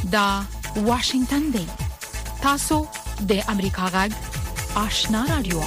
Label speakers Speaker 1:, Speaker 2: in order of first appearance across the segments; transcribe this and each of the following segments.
Speaker 1: دا واشنگتن دی. تاسو د امریکا غږ آشنا رادیو.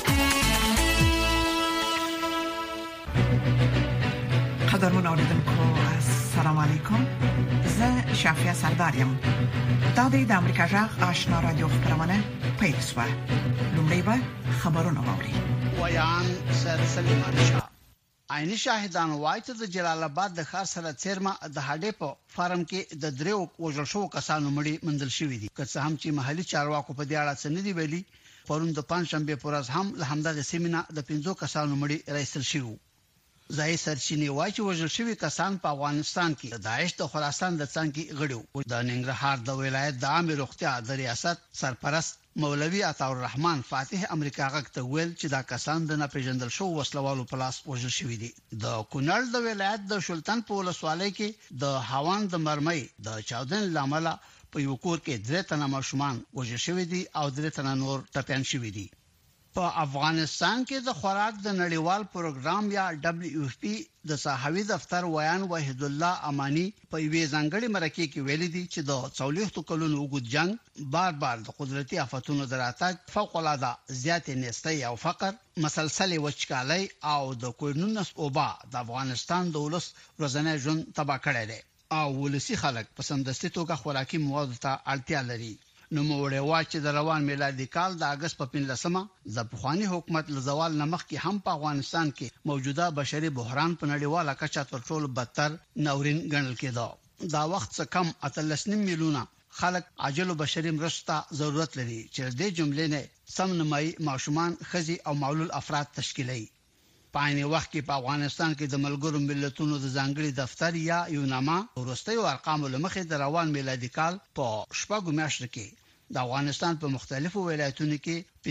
Speaker 2: قدرمن اوریدونکو السلام علیکم. زه شافیا سردارم. دا د امریکا غږ آشنا رادیو خبرونه پیښه. لومړی به خبرونه واوري.
Speaker 3: ویان سر سلیمان شاه عیني شاهدان وایي چې د جلال آباد د ښار سره څیرمه د هډې په فارم کې د دریو وژل شوو کسانو مړي مندل شوې دي. که څه هم چې محلي چارواکو په دې اړه څه نه دی ویلي، پرون د پنځشنبه پر ورځ هم له همدغه سیمینه د 15 کسانو مړي راایستل شوي. ځای سرچینې وایي چې وژل شوي کسان په افغانستان کې د داعش د خراسان د څنګه غړي وو. د ننګرهار د ولایت د عامه روغتیا د ریاست سرپرست مولوی عطا الرحمن فاتح امریکا غږ ته ویل چې دا کسان د ناپېژندل شو وسلوالو په لاس وژل شوي دي. د کونړ د ولایت د شلتن په ولسوالۍ کې د هاوان د مرمۍ د چاودنې لامل په یو کور کې 3 تنه ماشومان وژل شوي دي او 3 تنه نور ټپيان شوي دي. په افغانستان کې د خوراک د نړیوال پروګرام یا WFP د صحاوی دفتر ویان وحید الله امانی په وی ځنګړي مرکه کې ویل دي چې د 40 کلونو وګړو جنگ بار د قدرتي آفتونو دراتګ فوق العاده زیات نستی او فقر مسلسل وچکالي او د کوینونس اوبا د افغانستان د ولس ورځنی ژوند تباہ کړی دی او ولسی خلک په سمدستي توګه خوراکي مواد ته اړتیا لري. نو موړې واچ د روان میلادي کال د اگست په 15مه د پخوانی حکومت له زوال نمخ کې هم په افغانستان کې موجوده بشري بحران په نړیواله کچه تر ټولو بدتر ناورین ګڼل کېده. دا وخت څخه کم 13 میلیونه خلک عاجل بشري مرسته ضرورت لري چې د جملې نه سم نمای ماشومان خزي او معلول افراد تشکیلي. په عین وخت کې په افغانستان کې د ملګرو ملتونو د ځانګړي دفتر یا یوناما ورستیو ارقام لمخې د روان میلادي کال په شپږو میاشتو کې د افغانستان په مختلفو ولایتونو کې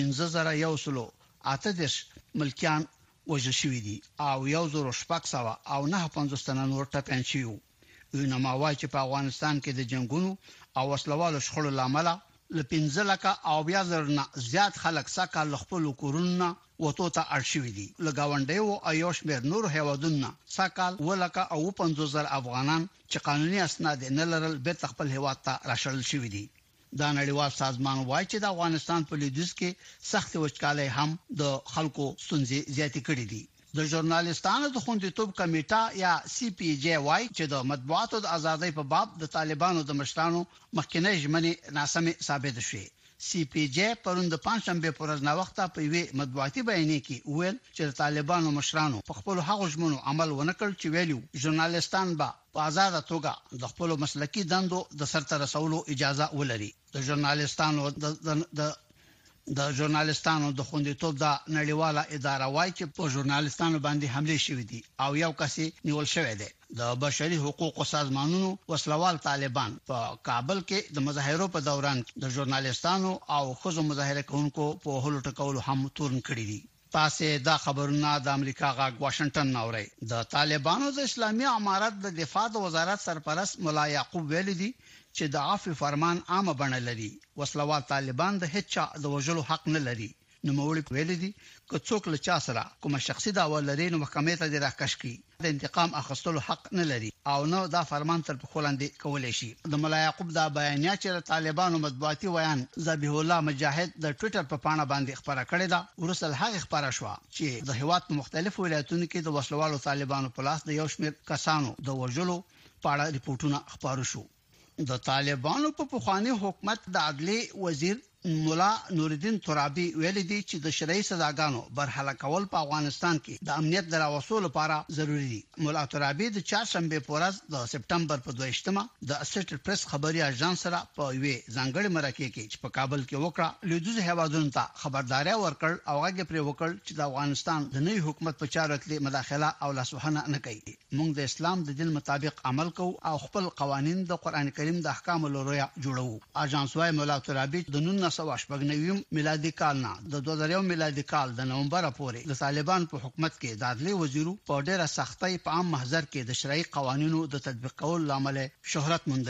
Speaker 3: 15138 ملکیان وژل شوي دي او 1600 او 950 تنه نور ټپيان شوي. یوناما وايي چې په افغانستان کې د جنگونو او وسلوالو شخړو لامل ل 15 لک او بیا زرنا زیات خلک سکه خپل کورونه وته ته اړشوي دي. لګاونډیو او شمیر نور هیوادونه سکه ولک او 15000 افغانان چې قانوني اسناد نه لرل به خپل هیواد ته راشل شوي دي. دا نړیوال سازمان وايي چې د افغانستان په لیدوس کې سخت وچکالي هم د خلکو ستونزې زیاتې کړې دي. د ژورنالیستانو د خوندیتوب کمیټه یا CPJ وايي چې د مطبوعاتو د ازادۍ په باب د طالبانو د مشرانو مخکنی ژمنې ناسمه ثابت شوې. CPJ پرون د پنځشنبه پر ورځ نا وخته په وی مطبوعاتي بیان کې ویل چې د طالبانو مشرانو په خپل هغو ژمنو عمل ونکړ چې ویلو ژورنالیستان به په آزاد توګه د خپل مسلکي دندو د سرته رسولو اجازه ولري. د ژورنالیستانو د خوندیتوب د نړیواله اداره وايي چې په ژورنالیستانو باندې حمله شوې دي او یو کس نیول شوی دی. د بشري حقوقو سازمانونو وسلوال طالبان په کابل کې د مظاهرو په دوران د ژورنالیستانو او خزو مظاهره کوونکو په هلو ټکولو هم تورن کړی دي. تاسو دا خبرونه د امریکا غږ واشنگټن نوري. د طالبانو د اسلامي امارت د دفاع د وزارت سرپرست مولا یعقوب ویل دي چې د عفو فرمان عامه بڼه لري. وسلوال طالبان د هیڅ د وژلو حق نه لري. نو موږ ویل دي که څوک له چا سره کوم شخصي دعوه لري نو محکمې ته راکښ کی د انتقام اخیستلو حق نه لري او نو دا فرمان تر په خولاندې کولای شي. د مولا یعقوب دا بیانیه چې طالبانو مطبوعاتي ویان ذبیح الله مجاهد د ټوئیټر په پاڼه باندې خبره کړې ده ورسل هغه خبره شو چې د هیواد په مختلفو ولایتونو کې د وسلوالو طالبانو په لاس د یو شمېر کسانو د وژلو په اړه ریپورتونه خبرو شو. د طالبانو په پخوانی حکومت د عدلیه وزیر مولا نورالدین ترابی ویل دي چې د شرعي سزاګانو برحاله کول په افغانستان کې د امنیت دراوصول لپاره ضروری دي. مولا ترابی د چهارشنبه په ورځ د سپټمبر په 22مه د اسټیټ پریس خبري اژانس سره په وی ځنګړي مرکه کې چې په کابل کې وکړه لیدوز هیوادونو ته خبرداري ورکړ او هغه پرې وکړ چې د افغانستان د نوي حکومت په چارو کې مداخله او لاسوهنه نه کوي. موږ د اسلام د دین مطابق عمل کوو او خپل قوانين د قران کریم د احکام لرویا جوړو. اژانس وايي مولا ترابی د 1999 میلادي کال نه د 2001 میلادي کال د نومبر پورې د طالبان په حکومت کې د عدلیه وزیرو په ډېره سختۍ په عام محضر کې د شرعي قوانینو د تطبیق کولو لامل شهرت موندلو.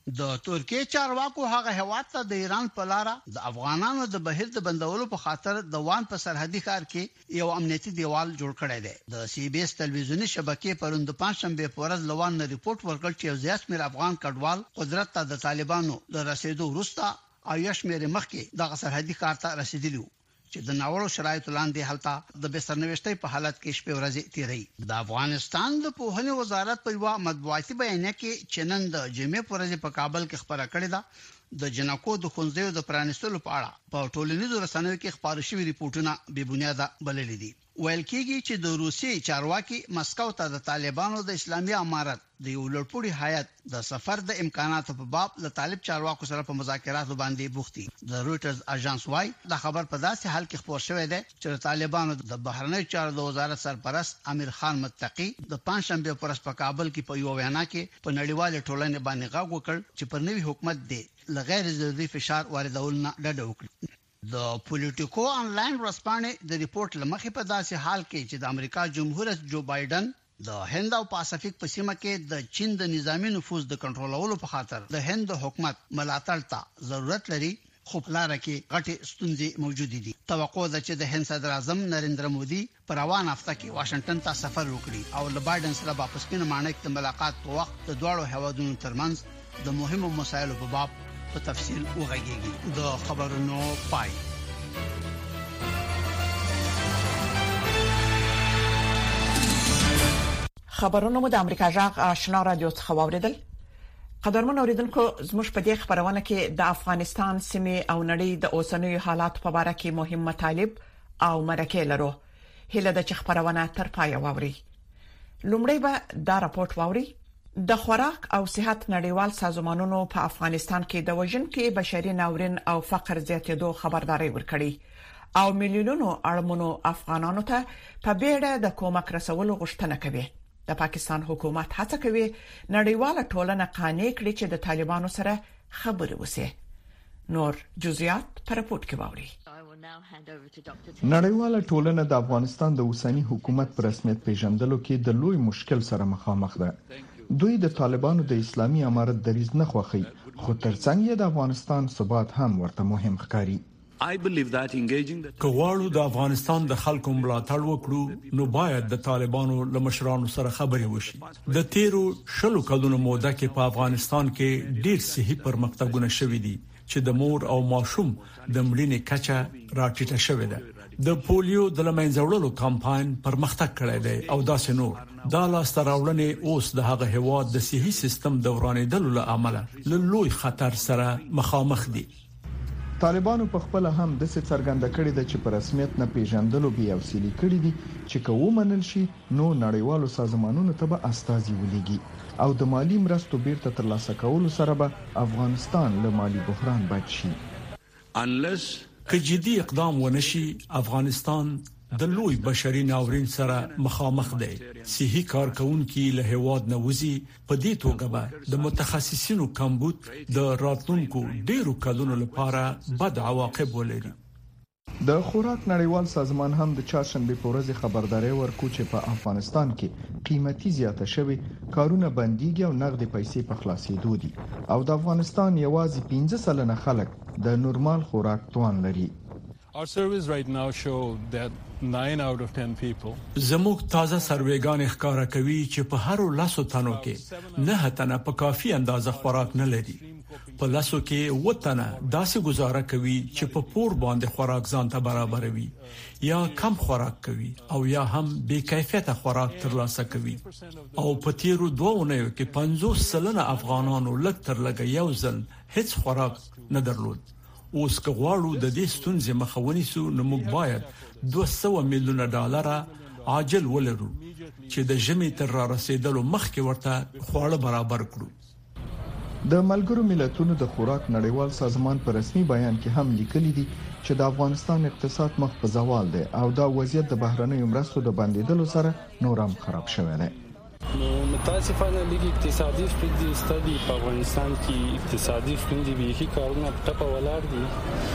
Speaker 3: د ترکیه چارواکو هغه هواد ته د ایران په لار د افغانانو د بهر د بندولو په خاطر د وان په سرحدي ښار کې یو امنیتي دیوال جوړ کړی دی. د سی بي اس تلویزیونی شبکې پروند پنځشنبه په ورځ لوان ریپورت ورکړ چې زیات میر افغان کډوال قدرت ته د طالبانو د رسیدو وروسته او یشمیر مخکې د سرحدي ښار ته رسیدلی چې د ناوړو شرایطو لاندې هلته د بسرنوشتۍ په حالت کې شپې ورځې تیري. د افغانستان د پوهنې وزارت په یو مطبوعاتي بیان کې چې نن د جمعې په ورځ په کابل کې خبره کړې ده د جنکو د ښوونځیو د پرانیستلو په اړه په ټولنیزو رسنیو کې خبرې شوې ریپورتونه بې بنیاده بللي دي. ویل کېږي چې د روسي چارواکي مسکو ته د طالبانو د اسلامي امارت د یو لړپوړي هیئت د سفر د امکاناتو په باب د طالب چارواکو سره په مذاکراتو باندې بوختي. د رويټرز اژانس وايي د خبر په داسې حال کې خبر شوې ده چې طالبانو د بهرنی چارو د وزارت سرپرست امیر خان متقی د پنځشنبه پر ورځ په کابل کې په یو وینا کې په نړیواله ټولنې باندې غږ وکړ چې پر نوي حکومت دی لغیر ضروري فشار واردول نه ډډه وکړي. د پولیټیکو انلاین ورځپاڼې د ریپورت لمخې په داسې حال کې چې د امریکا جمهور رئیس جو بایدن د هند او پاسفیک په سیمه کې د چین د نظامی نفوذ د کنټرولولو په خاطر د هند حکومت ملاتړ ته ضرورت لري خو لاره کې غټي ستونزې موجود دي. توقع ده چې د هند صدر اعظم نریندرا مودي پر روان هفته کې واشنگټن ته سفر وکړي او له بایدن سره په سپین مانیک د ملاقات په وخت د دوړو هوادونو ترمنځ د مهمو مسایلو په باب په تفصیل وغږیږي. د خبرونو پای.
Speaker 2: خبرونه مو د امریکا جغ آشنا رادیو څخه واوریدل. قدرمن اوریدونکو زموږ په دې خبرونه کې د افغانستان سیمه او نړۍ د اوسنیو حالات په اړه کې مهم مطالب او مرکه لرو. هله د خبرونه تر پای واوري. لومړی به دا راپورټ واوري. د خوراک او صحت نړیوال سازمانونو په افغانستان کې د وژونکو بشري ناورین او فقر زیاتېدو خبرداري ورکړي او میلیونونو اړمنو افغانانو ته په بیړه د کومک رسولو غوښتنه کوي. د پاکستان حکومت هڅه کوي نړیواله ټولنه قانع کړي چې د طالبانو سره خبرې وشي. نور جزئیات پر راپورټ کې واوري.
Speaker 4: نړیواله ټولنه د افغانستان د اوسنی حکومت پر رسمیت پیژندلو کې د لوی مشکل سره مخامخ ده. دوی د طالبانو د اسلامي امارت دریځ نه خوښي خو ترڅنګ یې د افغانستان ثبات هم ورته مهم ښکاري.
Speaker 5: کواړو د افغانستان د خلکو ملاتړ وکړو نو باید د طالبانو له مشرانو سره خبرې وشي. د تیرو شلو کلونو موده کې په افغانستان کې ډیر صحي پرمختګونه شوي دي چې د مور او ماشوم د مړینې کچه راټیټه شوې ده. د پولیو د لمنځه وړلو کمپاین پرمختګ کړی دی او داسې نور. دا لاس راوړنې اوس د هغه هواد د صحي سیستم د ورانېدلو له امله له لوی خطر سره مخامخ دي.
Speaker 4: طالبانو په خپل هم د څه څرګنده کړی د چې په رسمیت نه پیژندلو بیا وسیلې کړې دي چې کوم منل شي نو نړیوالو سازمانونو ته به استازي ولېږي او د مالی مرستو بیرته ترلاسه کولو سره به افغانستان له مالی بحران بچ شي.
Speaker 5: که جدي اقدام ونشي افغانستان د لوی بشري ناورین سره مخامخ دی. صحي کارکونکو له هواد نوځي په دې توګه به د متخصصینو کمبود د راتلونکو ډیرو کلونو لپاره بد عواقب ولري.
Speaker 4: د خوراک نړیوال سازمان هم د چهارشنبه په ورځ خبرداري ورکړه چې په افغانستان کې قیمتي زیاته شوی کارونه بنديږي او نقد پیسې په خلاصېدو دي او د افغانستان یوازې 15% خلک د نورمال خوراک توان لري.
Speaker 6: Our surveys right now show that 9 out of 10 people
Speaker 5: زموږ تازه سروېګان ښکارا کوي چې په هر 100 تنو کې 9 تنه په کافي اندازه خوراک نه لري. په 100 کې 9 تنه داسې گزاره کوي چې په پور باندې خوراک ځان ته برابروي یا کم خوراک کوي او یا هم بې کیفیته خوراک ترلاسه کوي. او په تیرو 2 اونیو کې 50% افغانانو لږ تر لږه یو ځل هیڅ خوراک نه درلود. اوس که غواړو د دې ستونزې مخه ونیسو نو موږ باید $200 میلیونه عاجل ولرو چې د ژمي تر را رسیدلو مخکې ورته خواړه برابر کړو.
Speaker 4: د ملګرو ملتونو د خوراک نړیوال سازمان په رسمي بیان کې هم لیکلي دي چې د افغانستان اقتصاد مخ په زوال دی او دا وضعیت د بهرنیو مرستو د بندیدلو سره نور هم خراب شوی دی.
Speaker 6: متاسفانه لیگ اقتصادي ستونزې ستدي په افغانستان کې اقتصادي ستونزې به کارونه ټپه ولاړ دي.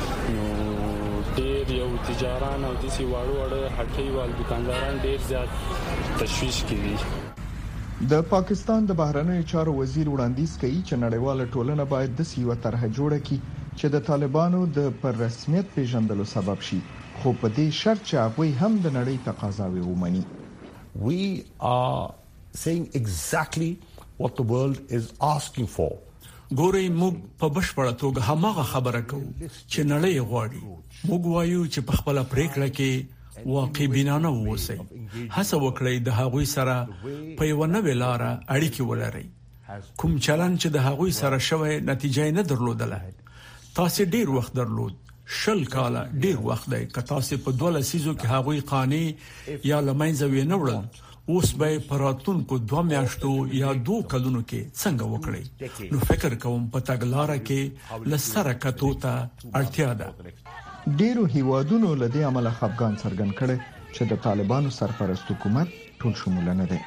Speaker 6: نو ډېر یو تجاران او د سی واړو هټۍ وال دکانداران ډېر زیات تشویش کوي.
Speaker 4: د پاکستان د بهرنیو چارو وزیر وړاندیز کوي چې نړیواله ټولنه باید د سیو طرحه جوړه کړي چې د طالبانو د پر رسمیت پیژندلو سبب شي، خو په دې شرط چې هغه هم د نړۍ تقاضاوي ومني.
Speaker 7: We are saying exactly what the world is asking for.
Speaker 5: ګورې موږ په بشپړه توګه هماغه خبره کوو چې نړۍ غواړي. موږ وایو چې په خپل پریکړه کې واقع بینانه ووسئ، هڅه وکړئ د هغوی سره په یو نوې لار اړیکې ولرئ. کوم چلن چې د هغوی سره شوی نتیجه نه درلودله. تاسو ډیر وخت درلود، 20 کاله ډیر وخت دی که تاسو په 2 لسیزو کې هغوی قانې یا لمنځه وینه وړل. اوس به پراتونکو 2 میاشتو یا 2 کلونو کې څنګه وکړي؟ نو فکر کوم په تګلارې کې لسره کتو ته اړتیا ده.
Speaker 4: ډیرو هیوادونو له دې عمله خفګان څرګند کړي چې د طالبانو سرپرست حکومت ټول شمول نه دی.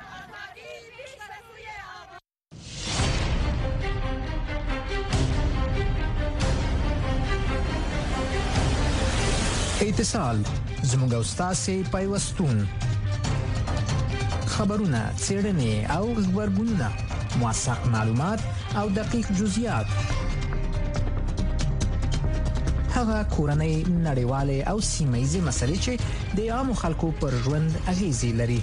Speaker 8: اتصال زموږ استاد پیوستون، خبرونه، څېړنې او خبرونه، موثق معلومات او دقیق جزئیات. هغه کورنۍ، نړیوالې او سیمه‌یزې مسلې چې د عامو خلکو پر ژوند اغیزې لري.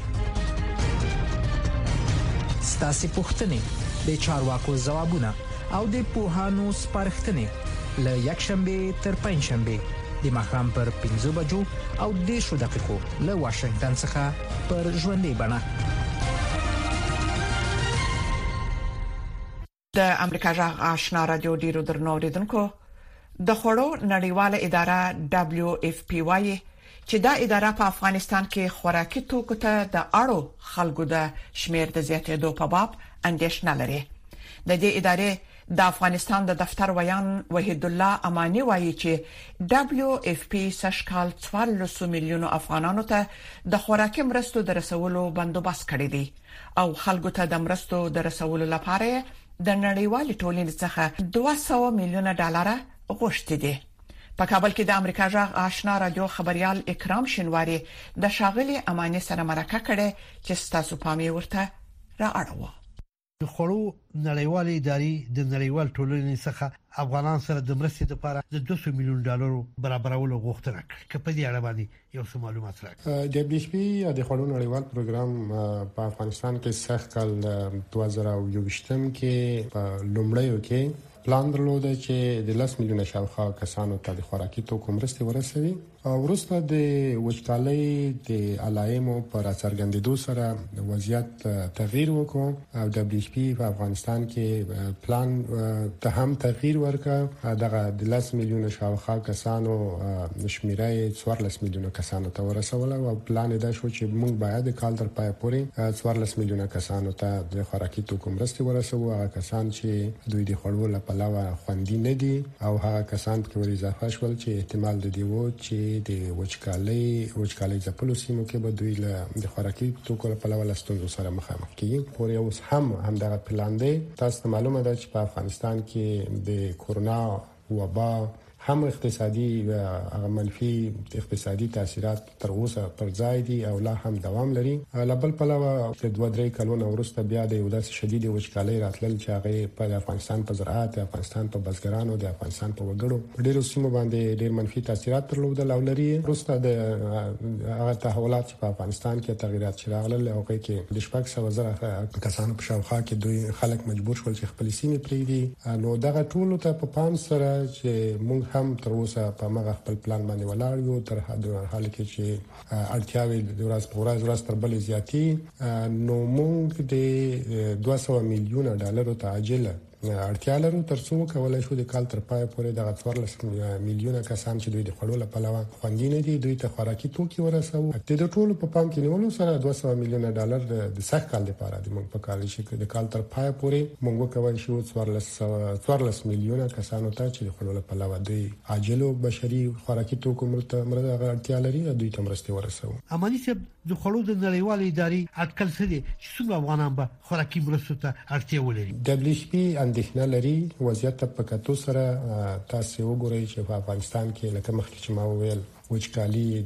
Speaker 8: ستاسو پوښتنې، د چارواکو ځوابونه او د پوهانو سپارښتنې له یکشنبه تر پنځشنبه د ماښام پر 5 بجو او 10 دقیقو له واشنگټن څخه پر ژوندۍ بڼه.
Speaker 2: د امریکا جغ آشنا رادیو ډیرو درنو اوریدونکو، د خوړو نړیواله اداره WFP وايي چې دا اداره په افغانستان کې خوراکي توکو ته د اړو خلکو د شمیر د زیاتېدو په باب اندېښنه لري. د دې ادارې د افغانستان د دفتر ویان وحید الله امانی وایي چې WFP سشکال 14 میلیون افغانانو ته د خوراکي مرستو د رسولو بندوبست کړی دی او خلکو ته د مرستو د رسولو لپاره د نړیوالې ټولنې څخه 200 میلیون ډالر غوښتي دي. په کابل کې د امریکا جغ آشنا رادیو خبريال اکرام شینواری د شاغلي امانی سره مرکه کړې چې ستاسو پامې ورته را اړوه.
Speaker 9: د خوړو نړیوالې ادارې د نړیوال ټولنې څخه افغانان سره د مرستې لپاره د 200 میلیون ډالرو برابرولو غوښتنه کړې. په دې اړه باندې یو څه معلومات راکړئ.
Speaker 10: WFP د خوړو نړیوال پروګرام په افغانستان کې سخت کال 2021 کې په لومړیو کې پلان درلود چې د 10 میلیونه شاوخوا کسانو ته د خوراکي توکو مرستې ورسوي. وروسته د وچکالۍ د علایمو پر څرګندېدو سره وضعیت تغییر وکړ او WFP په افغانستان کې پلان ته هم تغییر ورکړ. دغه د 10 میلیونه شاوخوا کسانو شمیره 14 میلیونه کسانو ته ورسول او پلان دا شو چې موږ باید کال تر پای پورې 14 میلیونه کسانو ته د خوراکي توکو مرستې ورسوو. هغه کسان چې دوی د خوړو لپاره خوندي نه دي او هغه کسان چې ور اضافه شول چې احتمال د دی وو چې د وچکالۍ ځپلو سیمو کې به دوی له د خوراکي توکو په لور ستونزو سره مخامخ کیږي. پورې اوس هم دغه پلان دی. تاسو معلومه ده چې په افغانستان کې د کورونا وبا هم اقتصادي او منفي اقتصادي تاثیرات تر اوسه پر ځای دي او لا هم دوام لري. لبل پلوه د 2-3 کلونو وروسته بیا د یو داسې شدید وچکالۍ راتلل چې هغه په افغانستان په زراعت، افغانستان په بزګرانو، د افغانستان په وګړو ډیرو سیمو باندې ډیر منفي تاثیرات درلودل او لري. وروسته د هغه تحولات چې په افغانستان کې تغیرات راغلل او کې د 600,000 کسانو په شاوخوا کې دوی خلک مجبور شول چې خپل سیمې پرېږدي. نو دغه ټول ته په پام سره چې موږ هم تر اوسه په مغه خپل پلان باندې ولاړ یو تر حال کې چې اړتیاوې د ورځ تر بلې زیاتی. نو موږ د 200 میلیون ډالرو ته عاجله اړتیا لرو ترڅو کولای شو د کال تر پای پورې د 14 میلیونه کسان چې دوی د خوړو لپاره خوندي نه دي دوی ته خوراکي توکي ورسوو. د ټول په پام کې نیولو سره 200 میلیونه ډالر د سخت کال لپاره د موږ په کال شي د کال تر پای پورې موږ کولی شو 14 میلیونه کسانو ته چې د خوړو لپاره دوی عاجل او بشري خوراکي توکو مرسته اړتیا لري دوی ته مرسته ورسوو.
Speaker 9: امانی صاحب د خوړو د نړیوالې ادارې اټکل څه دي چې څنګه افغانان به خوراکي مرستو ته اړتیا ولري؟
Speaker 10: WFP اندېښنه لري وضعیت په کتو سره تاسو وګورئ چې په افغانستان کې لکه مخکې چې ما وویل وچکالي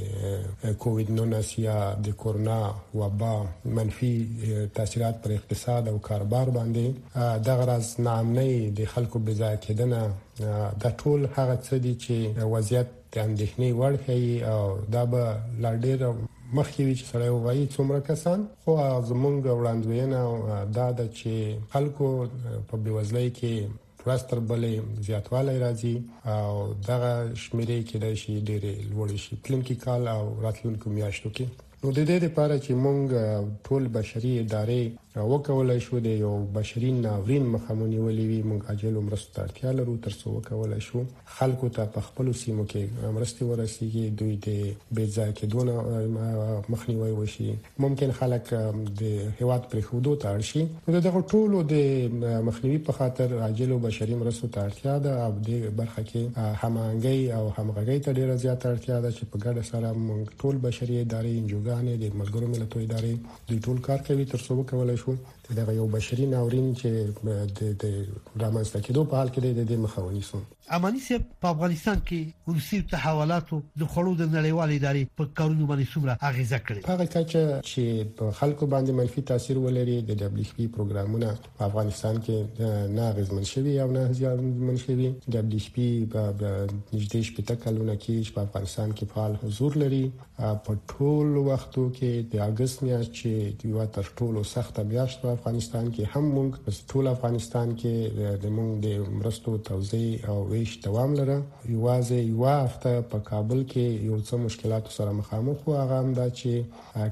Speaker 10: د کووډ 19 یا د کورونا وبا منفي تاثیرات پر اقتصاد او کاروبار باندې د غرض ناامنۍ د خلکو بځای کېدنه د ټول هغه څه دي چې وضعیت د اندېښنې وړ کوي او دا به لا ډېر مخکې وی چې سره وایي څومره کسان خو زمونږ وړاندوینه دا د چې خلکو په بېوزلۍ کې ورستر بلې زیاتوالی راځي او دغه شمیرې کې د شي ډېرې لوړې شي پلنکی کال او راتلونکو میاشتو کې نو د دې لپاره چې مونږ ټول بشري ادارې وکولای شو د یو بشري ناورین مخامونی ولې وي مونږ عاجل مرستو ته اړتیا لرو ترڅو وکولای شو خلکو ته په خپل سیمو کې مرستې ورسیږي دوی د بېځای کېدو مخنیوي وشي ممکن خلک د هیواد پر خودو ته اړشي نو دغه ټولو د مخنیوي په خاطر عاجل او بشري مرستو ته اړتیا ده او د برخه کې همغږي او همغږي ته ډیره زیات اړتیا ده چې په ګډه سره مونږ ټول بشري ادارې انجوګانې د ملګرو ملتونو ادارې دوی ټول کار کوي ترڅو وکولای شو دغه یو بشري ناورین چې د رامنځته کېدو په حال کې د مخاوني سو
Speaker 9: اماني سي په افغانستان کې روسي تحولاتو د خړو د نړیوال ادارې په کارونو باندې څومره اغیزه کړې هغه کچه چې په خلکو باندې منفي تاثیر ولري د دبليو اف پی پروګرامونه په افغانستان کې نه اغیزمن شوي او نه زیانمن شوي دبليو اف پی په نږدې شپږ کلونو کې په افغانستان کې فعال حضور لري په ټول وختو کې د اگست میاشت چې یو تر ټولو سخته میاشت په افغانستان کې هم موږ ټول افغانستان کې د موږ د مرستو توزیع او ویش دوام لره یوازې یو هفته په کابل کې یو څه مشکلات سره مخامخ وو هغه هم دا چې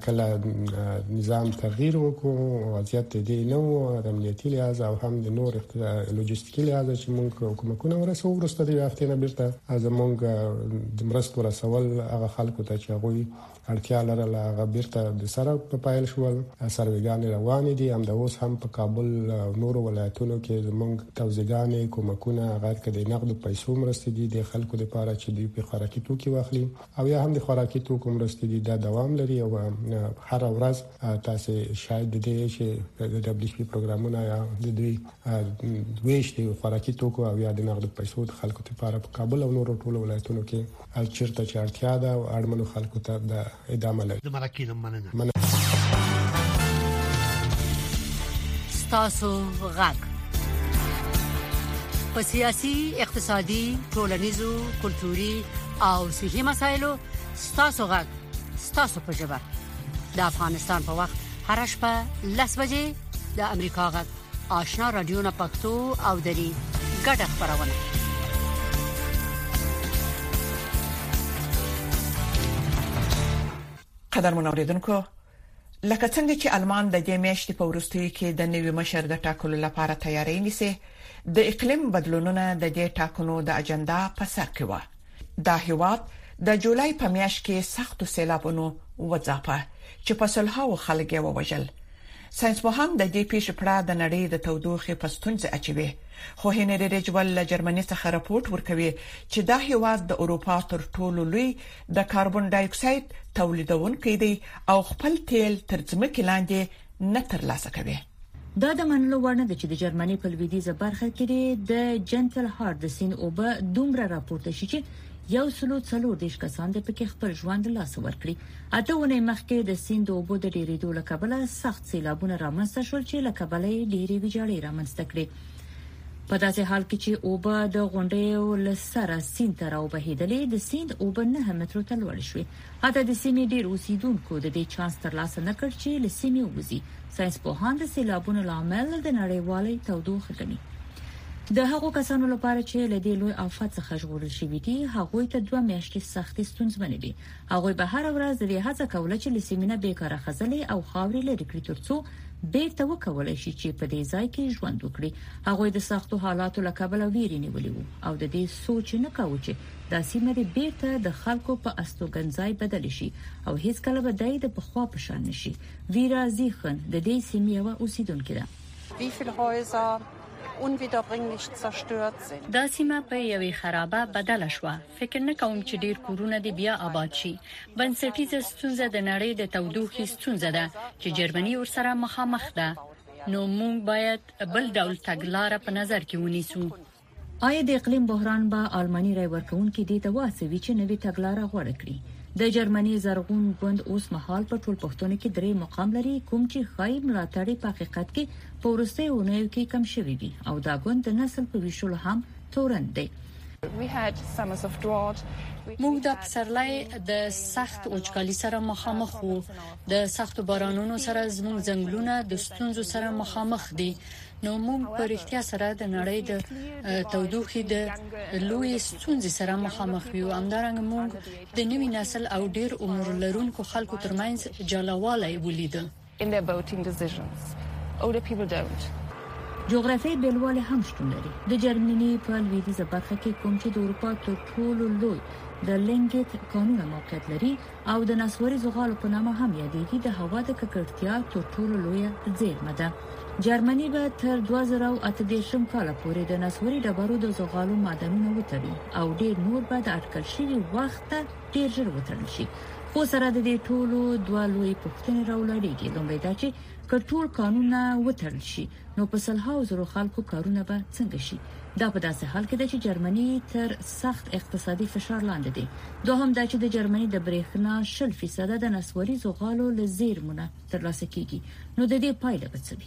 Speaker 9: کله نظام تغییر وکړو وضعیت دې نو د امنیتي لحاظ او هم د نور لوجستیکي لحاظ چې موږ کومکونه ورسو ورسته د هفته نه بیرته زموږ د مرستو رسول هغه خلکو ته چې غوي اړتیا لرله هغه بیرته د سره په پایل شول سرویګان روان دي هم د اوس هم په کابل نور ولایتونو کې زموږ توزیګان کومکونه هغه کې د نقد پیسو مرستې دي د خلکو لپاره چې دوی په خوراکي توکي واخلي او یا هم د خوراکي توکو مرستې دي د دوام لري او هر ورځ تاسو شاید د دې چې د دبليو اف پی پروګرامونه یا د دوی ویش د خوراکي توکو او یا د نقد پیسو د خلکو لپاره په کابل او نور ټول ولایتونو کې چیرته چې اړتیا ده او اړمنو خلکو ته د ادامه لري د مراکینو مننه
Speaker 11: ستاسو غږ په سیاسي اقتصادي ټولنیزو کلتوري او صحي مسایلو ستاسو غږ ستاسو په ژبه د افغانستان په وخت هر شپه 10 بجې د امریکا غږ آشنا رادیو نه پښتو او دري ګډه خبرونه
Speaker 2: قدرمن اوریدونکو لکه څنګه چې آلمان د دې میاشتې په وروستیو کې د نوي مشر د ټاکلو لپاره تیاری نیسي د اقلیم بدلونونو د دې ټاکنو د اجنډا په سر کې و د هیواد د جولای په میاشت کې سختو سیلابونو وځاپه چې په سلهاو خلک یې ووژل ساينسپوهان د دې پیښې په اړه د نړۍ د تودوخې په ستونزې اچوي خو هنري رجول له جرمني څخه راپورټ ورکوي چې دا هیواد د اروپا تر ټولو لوی د کاربن ډای اکساید تولیدونکي دی او خپل تیل تر ځمکې لاندې نه ترلاسه کوي
Speaker 12: دا د منلو وړ نه ده چې د جرمني په لویدیځه برخه کې د جنټل هارت د سین اوبه دومره راپورته شي چې یو سلو څلور دیش کسان د پکې خپل ژوند لاس ورکړي اته ونې مخکې د سیند اوبو د ډیریدو لکبله سخت سیلابونه رامنځته شول چې لکبله ډېری ویجاړي رامنځته کړي په داسې حال کې چې اوبه د غونډې لسره سیند ته راوبهیدلې د سیند اوبه 9 مترو ته لوړ شوې حتی د سیمې ډېر اوسیدونکو د دې چانس ترلاسه نه کړ چې له سیمې ووځي ساينسپوهان د سیلابونو لامل د نړیوالې تودوخې ګڼي د هغو کسانو لپاره چې له دې لوی آفت څخه ژغورل شوي دي هغوی ته 2 میاشتې سختې ستونزمنې دي هغوی به هر ورځ د هڅه کوله چې لسیمینه بیکاره خزلې او خاورې لري کړی ترڅو بیرته وکولای شي چې په دې ځای کې ژوند وکړي هغوی د سختو حالاتو لکبل ویری نیولې وو او د دې سوچ نه کاوه چې د سیمه د بیرته د خلکو په استوګنځای بدل شي او هیڅ کله به د بخوا په شان نشي ویرا زیخن د دې سیمې یو اوسیدونکو ده
Speaker 13: wie viele Häuser unwiederbringlich zerstört sind.
Speaker 11: دا سیمه په یوې خرابه بدله شو. فکر نه کوم چې ډیر کورونه دې بیا آباد شي. بنسټیزه ستونزه د نړۍ د تودوخې ستونزه ده چې جرمني ورسره مخامخ ده. نو موږ باید بل ډول تګلارې په نظر کې ونیسو.
Speaker 12: آیا د اقلیم بحران به آلماني رای ورکونکو دې ته واسوي چې نوې تګلارې غوړه کړي؟ د جرمني زرغون ګوند اوس مهال په ټول پښتون کې 3 مقام لري، کوم چې خای ملاتړي په حقیقت کې په ورسته اونیو کې کم شوی وي او دا ګوند د نسل په ویشلو هم تورن دی.
Speaker 11: موږ د پسرلي د سخت وچکالي سره مخامخ وو. د سخت بارانونو سره زموږ ځنګلونه د ستونزو سره مخامخ دي. نو موږ په اړتیا سره د نړۍ د تودوخې د لوی ستونزې سره مخامخ یو. همدارنګه موږ د نوي نسل او ډیر عمر لرونکو خلکو ترمنځ جلاوالی ولیدل.
Speaker 12: جغرافیایي بیلوالی هم شتون لري. د جرمني په لویدیځه برخه کې کوم چې د اروپا تر ټولو لوی د لینګټ قانون موقعیت لري او د نسواري زغالو په نامه هم یادېږي، د هوا د ککړتیا تر ټولو لویه زیرمه ده. جرمني به تر 2008 کال پورې د نسواري ډبرو د زغالو معدنونه وتړي او ډیر نور به د اټکل شوي وخت ډیر ژر وتړل شي. خو سره د دې ټولو دوه لوی پوښتنې راولاړېږي. لومړی دا چې ټول قانونونه وتړل شي نو په سلهاو زرو خلکو کارونه به څنګه شي؟ دا په داسې حال کې ده چې جرمني تر سخت اقتصادي فشار لاندې دی. دوهم دا چې د جرمني د برېښنا 0% د نسواري زغالو له زیرمونه ترلاسه کیږي. نو د دې پایله به څه وي؟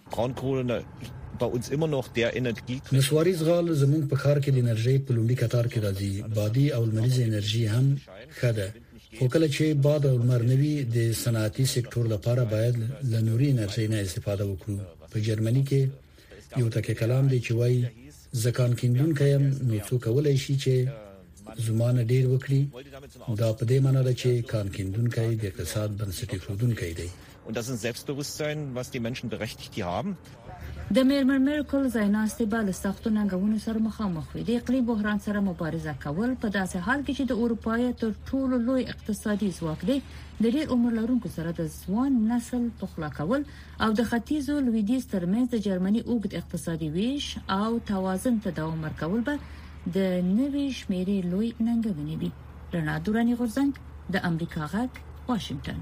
Speaker 14: نسواري زغال زموږ په ښار کې د انرژي په لومړي کتار کې راځي. بادي او لمریزه انرژي هم ښه ده، خو کله چې باد او لمر نوي د صنعتي سکتور لپاره باید له نوري انرژي نه استفاده وکړو. په جرمني کې یو تکه کلام دی چې وایي ځکان کیندونکو نو څوک کولای شي چې زمانه ډیر وکړي. دا په دې معنی ده چې کان کیندونکو د اقتصاد بنسټ ایښودونکو دی.
Speaker 15: Und das ist ein Selbstbewusstsein, was die Menschen berechtigt die haben.
Speaker 12: د میرمن میرکل زایناستي بل سختو ننګونو سره مخامخ وي. د اقلیم بحران سره مبارزه کول په داسې حال کې چې د اروپای تر ټولو لوی اقتصادي ځواک دی، د ډیر عمر لرونکو سره د ځوان نسل پخلا کول او د ختیځو لویدیځ ترمنځ د جرمني اوږد اقتصادي ویش او توازن ته دوام ورکول به د نوي شمیرې لوی ننګونې وي. رڼا دوراني غورځنګ د امریکا غږ واشنگټن.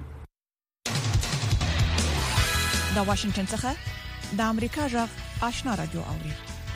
Speaker 2: د واشنگټن څخه د امریکا غږ آشنا رادیو اوري.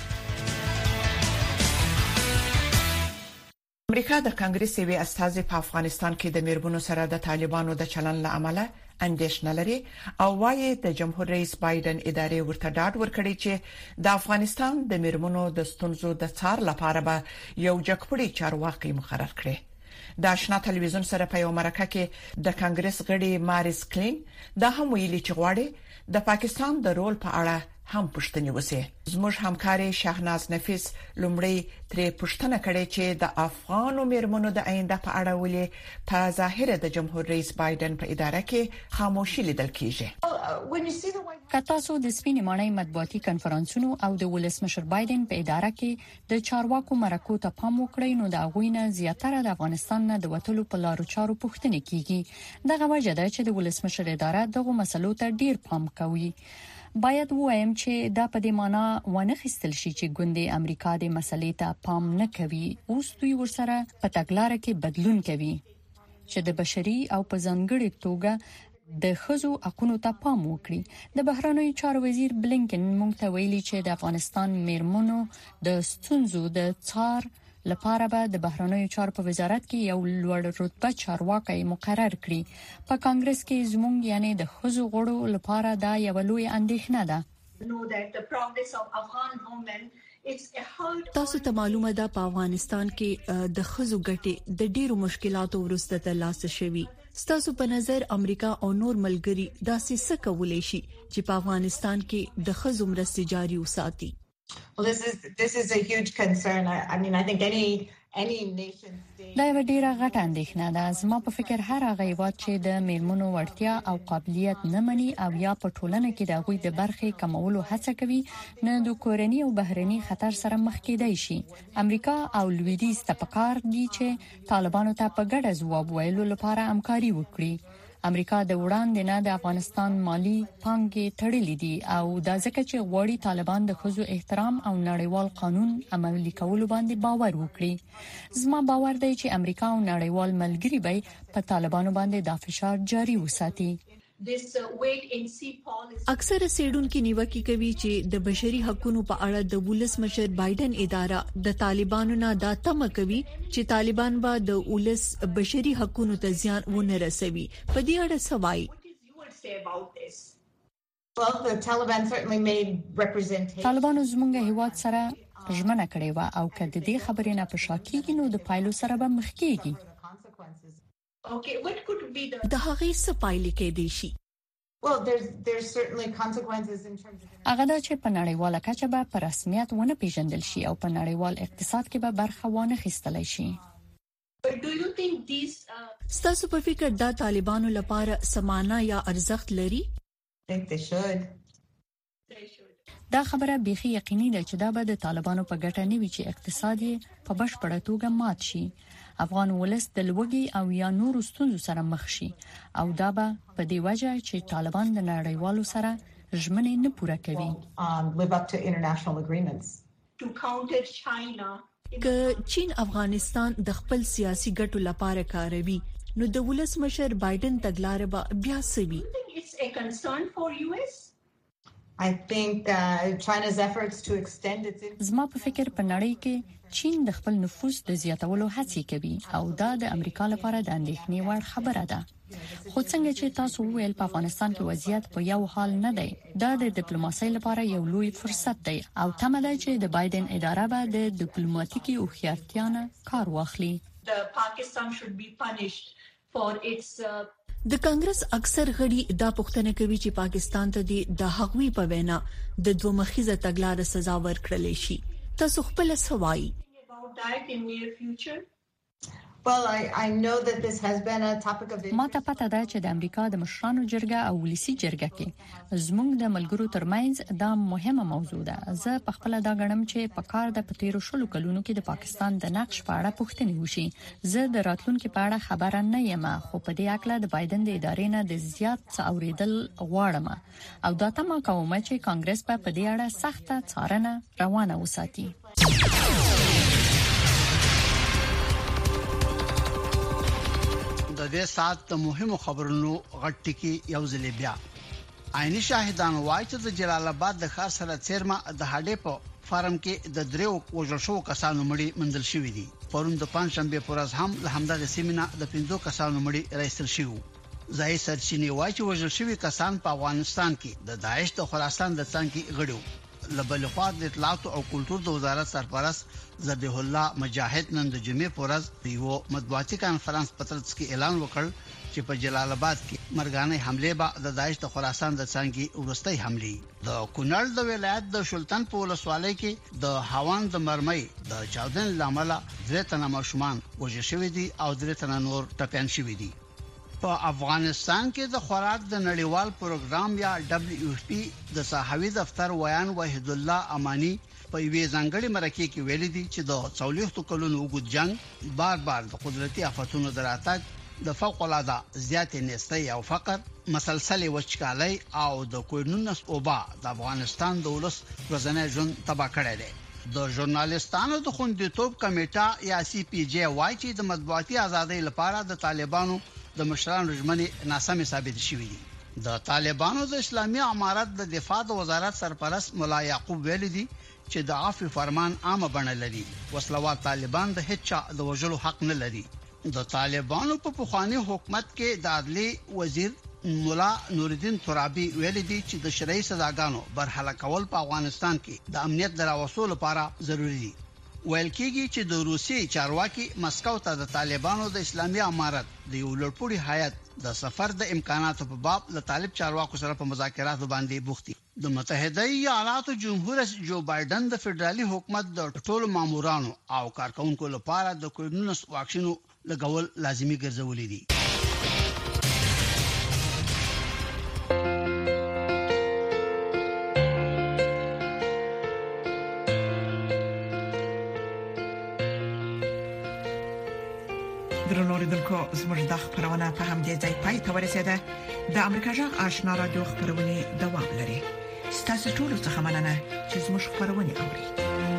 Speaker 2: امریکا د کانګرس یوې استازي په افغانستان کې د میرمنو سره د طالبانو د چلن له امله اندېښنه لري او وايي د جمهور رئیس بایدن ادارې ورته ډاډ ورکړي چې د افغانستان د میرمنو د ستونزو د څار لپاره به یو جګپړی چارواکي مقرر کړي. د آشنا ټلویزیون سره په یو مرکه کې د کانګرس غړي ماریس کلین دا هم ویلي چې غواړي د پاکستان د رول په اړه هم پوښتنه وسي. زموږ همکاري شهناز نفیس لومړی ترې پوښتنه کړې چې د افغانو میرمنو د آینده په اړه ولې په ظاهر د جمهور رئیس بایدن په اداره کې خاموشي لیدل کیږي.
Speaker 11: کتاسو د سپینې ماڼۍ مطبوعاتي کنفرانسونو او د ولسمشر بایدن په اداره کې د چارواکو مرکو ته پام وکړئ نو د غوینه زیاتره د افغانستان نه د وټلو په لارو چارو پوښتنه کیږي. دغه وجه ده چې د ولسمشر اداره دغه مسلو ته ډیر پام کوي. باید وایم چې دا په دې معنی ونه خستل شي چې ګوندې امریکا د مسلې ته پام نه کوي. اوس دوی ورسره په تګلارې کې بدلون کوي چې د بشري او په ځانګړي توګه د خزو حقوقو ته پام وکړي. د بهرنیو چارو وزیر بلینکن مونږ ته ویلي چې د افغانستان میرمنو د ستونزو د څار لپاره به د بهرنیو چارو په وزارت کې یو لوړ رتبه چارواکي مقرر کړي. په کانګرس کې زموږ یعنی د خزو غړو لپاره دا یو لوی اندېښنه ده.
Speaker 16: تاسو ته معلومه ده په افغانستان کې د خزو ګټې د ډیرو مشکلاتو وروسته ترلاسه شوي. ستاسو په نظر امریکا او نور ملګری داسې څه کولای شي چې په افغانستان کې د خزو مرستې جاري وساتي؟
Speaker 17: Well, this is a huge concern. I mean, I think any nation state.
Speaker 11: دا یو ډیره غټه اندېښنه ده. زما په فکر هر هغه هیواد چې د میرمنو وړتیا او قابلیت نه مني او یا په ټولنه کې د غوي د برخې کمولو هڅه کوي نه د کورنۍ او بهرني خطر سره مخ کېدای شي. امریکا او لویدیځ ته پکار دي چې طالبانو ته په ګډه ځواب ویلو لپاره همکاري وکړي. امریکا د وړاندې نه د افغانستان مالی پانګې تړلې دي او دا ځکه چې غواړي طالبان د خزو احترام او نړیوال قانون عملي کولو باندې باور وکړي. زما باور دی چې امریکا او نړیوال ملګري به په طالبانو باندې د فشار جاري وساتي.
Speaker 16: اکثره سیډونکو نیوکه کوي چې د بشري حقوقو په اړه د ولسمشر بایدن اداره د طالبانو نه دا تمه کوي چې طالبان به د ولس بشري حقوقو ته زیان ونه رسوي. په دې اړه سوای
Speaker 12: طالبانو زموږ هیواد سره ژمنه کړې و او کله دې خبرې نه په شاکېږي نو د پایلو سره به مخ کېږي.
Speaker 16: د هغې څه پایلې کې دي شي؟
Speaker 12: هغه دا چې په نړیواله کچه به په رسمیت ونه پیژندل شي او په نړیوال اقتصاد کې به برخه وانه خیستلای شي.
Speaker 16: ستاسو په فکر دا طالبانو لپاره سمانه یا ارزښت لري؟
Speaker 12: دا خبره بيخي یقیني ده چې دا به د طالبانو په ګټه نه وي چې اقتصادي په بشپړه توګه مات شي. افغان ولس د لوږې او یا نورو ستونزو سره مخ شي او دا به په دې وجه چې طالبان د نړیوالو سره ژمنې نه پوره کوي.
Speaker 16: که چین افغانستان د خپل سیاسي ګټو لپاره کاروي نو د ولسمشر بایدن تګلارې به بیا سوي.
Speaker 12: زما په فکر په نړۍ کې چین د خپل نفوذ د زیاتولو هڅې کوي او دا د امریکا لپاره د اندېښنې وړ خبره ده. خو څنګه چې تاسو وویل په افغانستان کې وضعیت په یو حال نه دی. دا د ډیپلوماسۍ لپاره یو لوی فرصت دی او تمه ده چې د بایدن اداره به د ډیپلوماټیکي هوښیارتیا نه کار واخلي.
Speaker 16: د کانګرس اکثر غړي دا پوښتنه کوي چې پاکستان ته د هغوی په وینا د دوه مخیزه تګلارې سزا ورکړل شي. تاسو خپل سوای
Speaker 12: ما ته پته ده چې د امریکا د مشرانو جرګه او ولسی جرګه کې زموږ د ملګرو ترمنځ دا مهمه موضوع ده. زه په خپل دا غنم چې په کار د پتیرو شلو کلونو کې د پاکستان د نقش په اړه پوښتنه وشي. زه د راتلونکو په اړه خبره نه یم خو په دې اړه د بایدن د ادارې نه د زیات څه اوریدل غواړم او دا تمه کوم چې کانګرس په دې اړه سخته څارنه روانه وساتي.
Speaker 3: د دې سات د مهمو خبرونو غټکی یو ځل بیا عیني شاهدان وایي چې د جلال آباد د ښار سره چیرمه د هډې په فارم کې د دریو وژل شو کسانو مړي مندل شوې دي. پرون د پنځشنبه پر ورځ هم له همدغه سیمینه د 5 کسانو مړي راځل شو. ځای سرچینی وایي چې وژل شوی کسان په افغانستان کې د داعش د خراسان د څنګه غړو. لبلخوا د اطلاعات او کلتور د وزارت سرپرست ذبیح الله مجاهد نن د جمعې پر ورځ یو مطبوعاتي کانفرنس پترڅ کې اعلان وکړ چې په جلال آباد کې مرګانه حمله به د داعش د خراسان د څنګه ورستۍ حمله د کونړ د ولایت د شلتن په ولسوالۍ کې د هاوان د مرمۍ د چاودن لامل درې تنه ماشومان وژل شوی دي او درې تنه نور ټپيان شوی دي. په افغانستان کې د خوراک د نړیوال پروګرام یا WFP د صحوی دفتر ویان وحید الله امانی په وی ځنګړي مرکه کې ویل دي چې د 40 کلونو وګد جنگ بار بار د قدرتي آفتونو دراتګ د فوق العاده زیات نېستۍ او فقر مسلسل وچکالۍ او د کوینونس اوبا د افغانستان د ولس ورځنی ژوند تباہ کړی دی. د ژورنالیستانو د خوندیتوب کمیټه یا CPJ وايي چې د مطبوعاتي ازادۍ لپاره د طالبانو د مشرانو ژمنې ناسمه ثابت شوې دي. د طالبانو د اسلامي امارت د دفاع د وزارت سرپرست مولا یعقوب ویل دي چې د عفو فرمان عامه بڼه لري. وسلوات طالبان د هیڅ د وژلو حق نه لري. د طالبانو په پخوانی حکومت کې د عدلي وزیر مولا نورالدین ترابي ویل دي چې د شرعي سزاګانو برحاله کول په افغانستان کې د امنیت دراوسو لپاره ضروری دي. ویل کېږي چې د روسي چارواکي مسکو ته د طالبانو د اسلامي امارت د یو لړپوړي هیئت د سفر د امکاناتو په باب له طالب چارواکو سره په مذاکراتو باندې بوختي. د متحده ایالاتو جمهور رئیس جو بایدن د فدرالي حکومت د ټولو مامورانو او کارکونکو لپاره د کووډ-19 واکسینو لګول لازمي ګرځولې دي.
Speaker 2: درنوریدونکو زموږ د خبرونه په هم دې ځای پای ته ورسېده. د امریکا جغ آشنا رادیو خبرونه دوام لري. ستاسو ټول څه مننه چې زموږ خبرونه اوري.